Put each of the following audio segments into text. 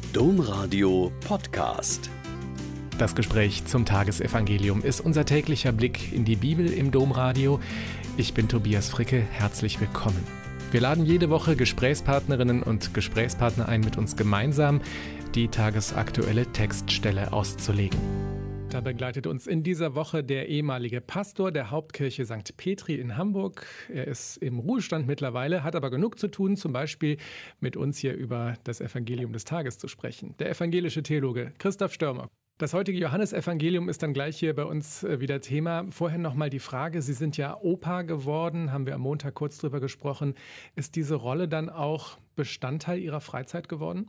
Domradio Podcast. Das Gespräch zum Tagesevangelium ist unser täglicher Blick in die Bibel im Domradio. Ich bin Tobias Fricke, herzlich willkommen. Wir laden jede Woche Gesprächspartnerinnen und Gesprächspartner ein, mit uns gemeinsam die tagesaktuelle Textstelle auszulegen. Da begleitet uns in dieser Woche der ehemalige Pastor der Hauptkirche St. Petri in Hamburg. Er ist im Ruhestand mittlerweile, hat aber genug zu tun, zum Beispiel mit uns hier über das Evangelium des Tages zu sprechen. Der evangelische Theologe Christoph Störmer. Das heutige Johannesevangelium ist dann gleich hier bei uns wieder Thema. Vorher nochmal die Frage, Sie sind ja Opa geworden, haben wir am Montag kurz drüber gesprochen. Ist diese Rolle dann auch Bestandteil Ihrer Freizeit geworden?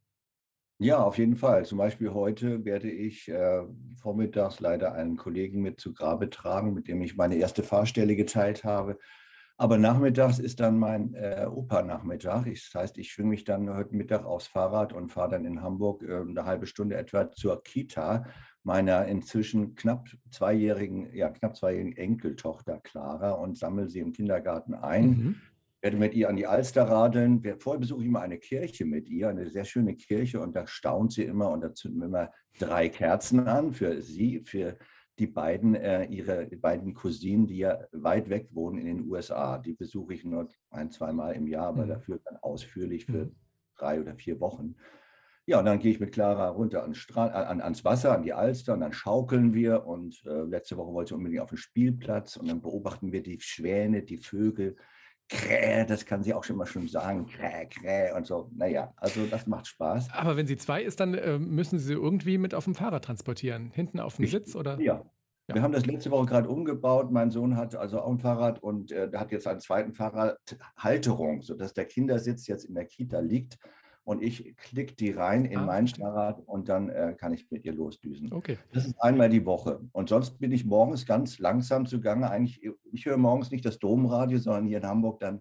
Ja, auf jeden Fall. Zum Beispiel heute werde ich vormittags leider einen Kollegen mit zu Grabe tragen, mit dem ich meine erste Fahrstelle geteilt habe. Aber nachmittags ist dann mein Opa-Nachmittag. Das heißt, ich schwinge mich dann heute Mittag aufs Fahrrad und fahre dann in Hamburg eine halbe Stunde etwa zur Kita meiner inzwischen knapp zweijährigen Enkeltochter Clara und sammle sie im Kindergarten ein. Werde mit ihr an die Alster radeln. Vorher besuche ich immer eine Kirche mit ihr, eine sehr schöne Kirche, und da staunt sie immer, und da zünden wir immer 3 Kerzen an für sie, für die beiden, ihre beiden Cousinen, die ja weit weg wohnen in den USA. Die besuche ich nur 1-2 Mal im Jahr, aber dafür dann ausführlich für 3 oder 4 Wochen. Ja, und dann gehe ich mit Clara runter ans Wasser, an die Alster, und dann schaukeln wir. Und letzte Woche wollte sie unbedingt auf den Spielplatz, und dann beobachten wir die Schwäne, die Vögel. Kräh, das kann sie auch schon mal sagen, Kräh, Kräh und so. Naja, also das macht Spaß. Aber wenn sie 2 ist, dann müssen Sie sie irgendwie mit auf dem Fahrrad transportieren. Hinten auf dem Sitz, oder? Ja. Wir haben das letzte Woche gerade umgebaut. Mein Sohn hat also auch ein Fahrrad, und der hat jetzt einen zweiten Fahrradhalterung, sodass der Kindersitz jetzt in der Kita liegt. Und ich klicke die rein in mein Fahrrad, und dann kann ich mit ihr losdüsen. Okay. Das ist einmal die Woche. Und sonst bin ich morgens ganz langsam zugange. Eigentlich, ich höre morgens nicht das Domradio, sondern hier in Hamburg dann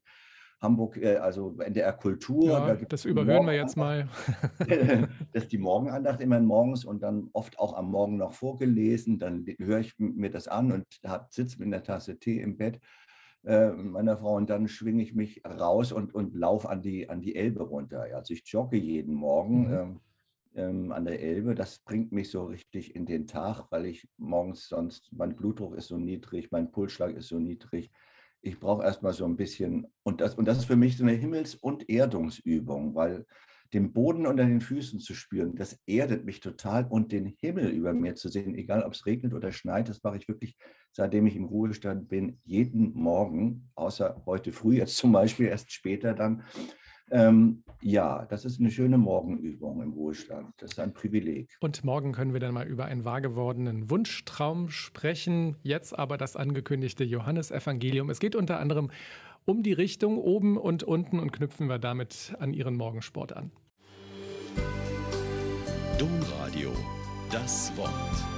also NDR Kultur. Ja, das überhören wir jetzt mal. Das ist die Morgenandacht immer morgens, und dann oft auch am Morgen noch vorgelesen. Dann höre ich mir das an und sitze mit einer Tasse Tee im Bett meiner Frau, und dann schwinge ich mich raus und laufe an die Elbe runter. Ja, also ich jogge jeden Morgen an der Elbe. Das bringt mich so richtig in den Tag, weil ich morgens sonst, mein Blutdruck ist so niedrig, mein Pulsschlag ist so niedrig. Ich brauche erstmal so ein bisschen, und das ist für mich so eine Himmels- und Erdungsübung, weil den Boden unter den Füßen zu spüren, das erdet mich total, und den Himmel über mir zu sehen, egal ob es regnet oder schneit, das mache ich wirklich, seitdem ich im Ruhestand bin, jeden Morgen, außer heute früh, jetzt zum Beispiel erst später dann. Ja, das ist eine schöne Morgenübung im Ruhestand. Das ist ein Privileg. Und morgen können wir dann mal über einen wahrgewordenen Wunschtraum sprechen. Jetzt aber das angekündigte Johannesevangelium. Es geht unter anderem um die Richtung oben und unten, und knüpfen wir damit an Ihren Morgensport an. Domradio, das Wort.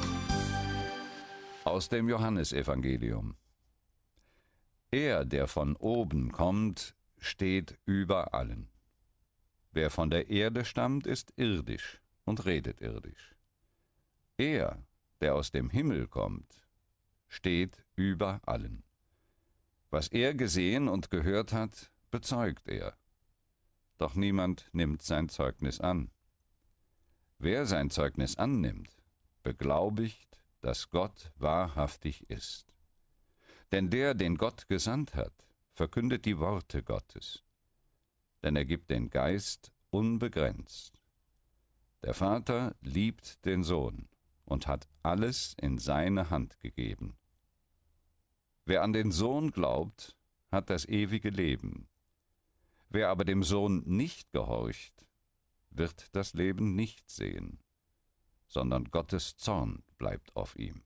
Aus dem Johannesevangelium. Er, der von oben kommt, steht über allen. Wer von der Erde stammt, ist irdisch und redet irdisch. Er, der aus dem Himmel kommt, steht über allen. Was er gesehen und gehört hat, bezeugt er. Doch niemand nimmt sein Zeugnis an. Wer sein Zeugnis annimmt, beglaubigt, dass Gott wahrhaftig ist. Denn der, den Gott gesandt hat, verkündet die Worte Gottes. Denn er gibt den Geist unbegrenzt. Der Vater liebt den Sohn und hat alles in seine Hand gegeben. Wer an den Sohn glaubt, hat das ewige Leben. Wer aber dem Sohn nicht gehorcht, wird das Leben nicht sehen, sondern Gottes Zorn bleibt auf ihm.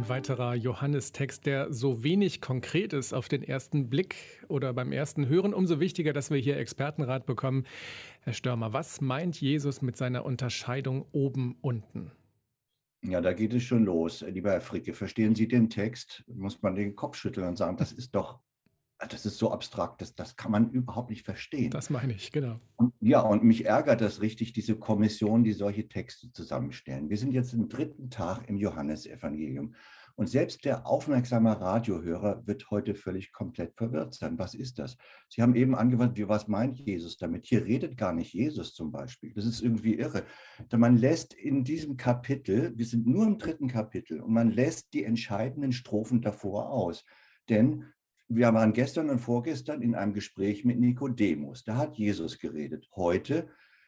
Ein weiterer Johannestext, der so wenig konkret ist auf den ersten Blick oder beim ersten Hören. Umso wichtiger, dass wir hier Expertenrat bekommen. Herr Störmer, was meint Jesus mit seiner Unterscheidung oben-unten? Ja, da geht es schon los. Lieber Herr Fricke, verstehen Sie den Text? Muss man den Kopf schütteln und sagen, das ist so abstrakt, das kann man überhaupt nicht verstehen. Das meine ich, genau. Und mich ärgert das richtig, diese Kommission, die solche Texte zusammenstellen. Wir sind jetzt im 3. Tag im Johannesevangelium. Und selbst der aufmerksame Radiohörer wird heute völlig komplett verwirrt sein. Was ist das? Sie haben eben angewandt, was meint Jesus damit? Hier redet gar nicht Jesus zum Beispiel. Das ist irgendwie irre. Denn man lässt in diesem Kapitel, wir sind nur im 3. Kapitel, und man lässt die entscheidenden Strophen davor aus. Denn wir waren gestern und vorgestern in einem Gespräch mit Nikodemus. Da hat Jesus geredet. Heute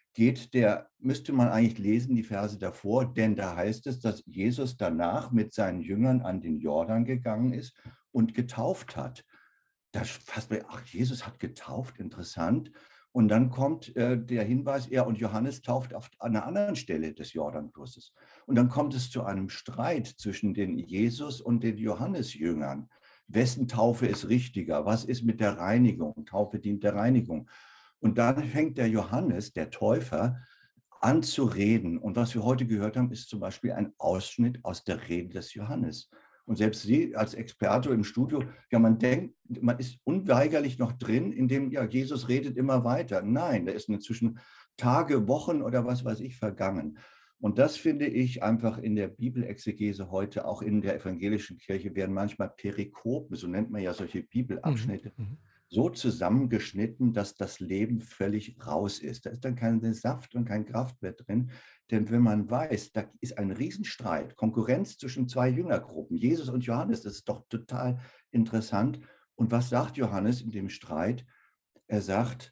müsste man eigentlich lesen, die Verse davor, denn da heißt es, dass Jesus danach mit seinen Jüngern an den Jordan gegangen ist und getauft hat. Da fasst man, ach, Jesus hat getauft, interessant. Und dann kommt der Hinweis, und Johannes tauft an einer anderen Stelle des Jordanflusses. Und dann kommt es zu einem Streit zwischen den Jesus und den Johannesjüngern. Wessen Taufe ist richtiger? Was ist mit der Reinigung? Taufe dient der Reinigung. Und dann fängt der Johannes, der Täufer, an zu reden. Und was wir heute gehört haben, ist zum Beispiel ein Ausschnitt aus der Rede des Johannes. Und selbst Sie als Experte im Studio, man denkt, man ist unweigerlich noch drin, in dem, Jesus redet immer weiter. Nein, da ist inzwischen Tage, Wochen oder was weiß ich vergangen. Und das finde ich einfach in der Bibelexegese heute, auch in der evangelischen Kirche, werden manchmal Perikopen, so nennt man ja solche Bibelabschnitte, so zusammengeschnitten, dass das Leben völlig raus ist. Da ist dann kein Saft und kein Kraft mehr drin. Denn wenn man weiß, da ist ein Riesenstreit, Konkurrenz zwischen zwei Jüngergruppen, Jesus und Johannes, das ist doch total interessant. Und was sagt Johannes in dem Streit? Er sagt,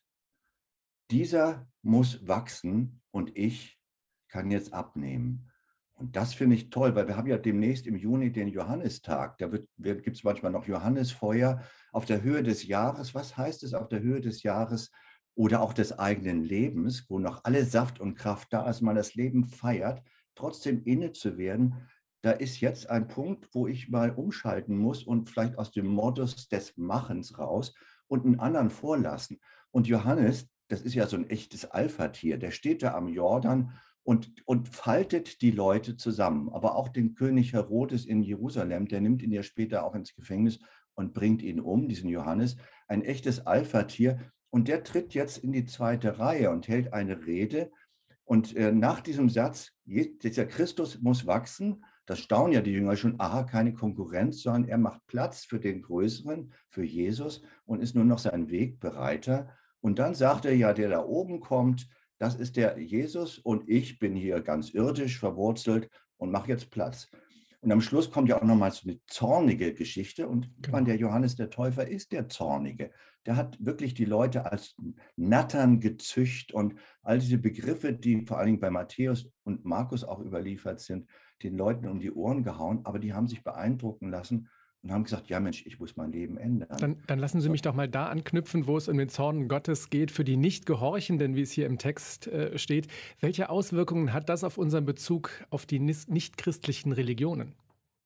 dieser muss wachsen und ich kann jetzt abnehmen. Und das finde ich toll, weil wir haben ja demnächst im Juni den Johannistag. Da gibt es manchmal noch Johannisfeuer auf der Höhe des Jahres. Was heißt es auf der Höhe des Jahres oder auch des eigenen Lebens, wo noch alle Saft und Kraft da ist, man das Leben feiert, trotzdem inne zu werden? Da ist jetzt ein Punkt, wo ich mal umschalten muss und vielleicht aus dem Modus des Machens raus und einen anderen vorlassen. Und Johannes, das ist ja so ein echtes Alpha-Tier, der steht da am Jordan und faltet die Leute zusammen. Aber auch den König Herodes in Jerusalem, der nimmt ihn ja später auch ins Gefängnis und bringt ihn um, diesen Johannes, ein echtes Alpha-Tier. Und der tritt jetzt in die zweite Reihe und hält eine Rede. Und nach diesem Satz, dieser Christus muss wachsen, das staunen ja die Jünger schon, aha, keine Konkurrenz, sondern er macht Platz für den Größeren, für Jesus und ist nur noch sein Wegbereiter. Und dann sagt er ja, der da oben kommt, das ist der Jesus und ich bin hier ganz irdisch verwurzelt und mache jetzt Platz. Und am Schluss kommt ja auch nochmal so eine zornige Geschichte. Und der Johannes der Täufer ist der Zornige. Der hat wirklich die Leute als Nattern gezücht und all diese Begriffe, die vor allen Dingen bei Matthäus und Markus auch überliefert sind, den Leuten um die Ohren gehauen. Aber die haben sich beeindrucken lassen und haben gesagt, ja Mensch, ich muss mein Leben ändern. Dann lassen Sie mich doch mal da anknüpfen, wo es um den Zorn Gottes geht, für die Nichtgehorchenden, wie es hier im Text steht. Welche Auswirkungen hat das auf unseren Bezug auf die nichtchristlichen Religionen?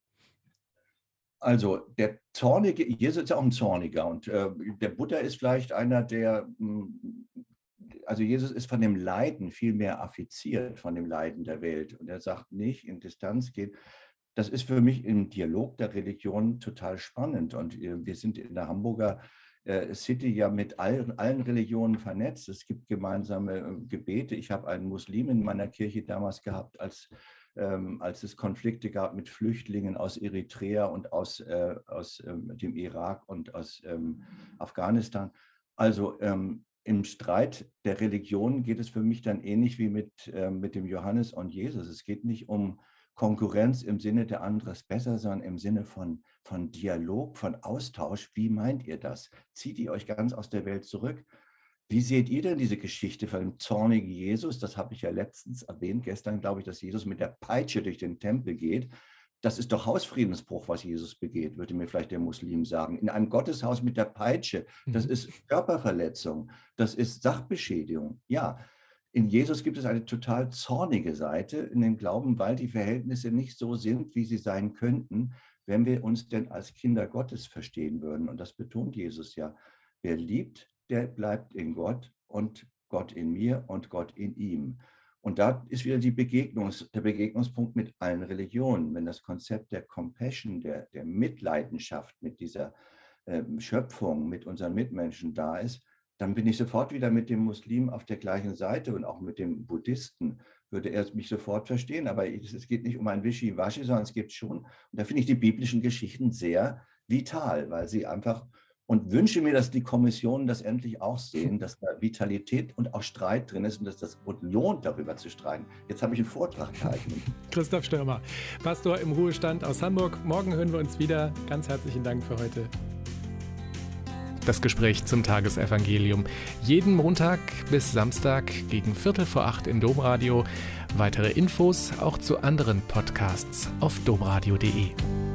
Also der Zornige, Jesus ist ja auch ein Zorniger und der Buddha ist vielleicht einer, also Jesus ist von dem Leiden viel mehr affiziert, von dem Leiden der Welt. Und er sagt nicht, in Distanz gehen. Das ist für mich im Dialog der Religion total spannend. Und wir sind in der Hamburger City ja mit allen Religionen vernetzt. Es gibt gemeinsame Gebete. Ich habe einen Muslim in meiner Kirche damals gehabt, als es Konflikte gab mit Flüchtlingen aus Eritrea und aus dem Irak und aus Afghanistan. Also im Streit der Religion geht es für mich dann ähnlich wie mit dem Johannes und Jesus. Es geht nicht um Konkurrenz im Sinne, der andere ist besser, sondern im Sinne von Dialog, von Austausch. Wie meint ihr das? Zieht ihr euch ganz aus der Welt zurück? Wie seht ihr denn diese Geschichte von dem zornigen Jesus? Das habe ich ja letztens erwähnt, gestern glaube ich, dass Jesus mit der Peitsche durch den Tempel geht. Das ist doch Hausfriedensbruch, was Jesus begeht, würde mir vielleicht der Muslim sagen. In einem Gotteshaus mit der Peitsche, das ist Körperverletzung, das ist Sachbeschädigung. Ja, In Jesus gibt es eine total zornige Seite in dem Glauben, weil die Verhältnisse nicht so sind, wie sie sein könnten, wenn wir uns denn als Kinder Gottes verstehen würden. Und das betont Jesus ja. Wer liebt, der bleibt in Gott und Gott in mir und Gott in ihm. Und da ist wieder der Begegnungspunkt mit allen Religionen. Wenn das Konzept der Compassion, der Mitleidenschaft mit dieser Schöpfung, mit unseren Mitmenschen da ist, dann bin ich sofort wieder mit dem Muslim auf der gleichen Seite und auch mit dem Buddhisten würde er mich sofort verstehen. Aber es geht nicht um ein Wischiwaschi, sondern es geht schon, und da finde ich die biblischen Geschichten sehr vital, weil sie einfach, und wünsche mir, dass die Kommissionen das endlich auch sehen, dass da Vitalität und auch Streit drin ist und dass das lohnt, darüber zu streiten. Jetzt habe ich einen Vortrag gehalten. Christoph Stürmer, Pastor im Ruhestand aus Hamburg. Morgen hören wir uns wieder. Ganz herzlichen Dank für heute. Das Gespräch zum Tagesevangelium. Jeden Montag bis Samstag gegen 7:45 im Domradio. Weitere Infos auch zu anderen Podcasts auf domradio.de.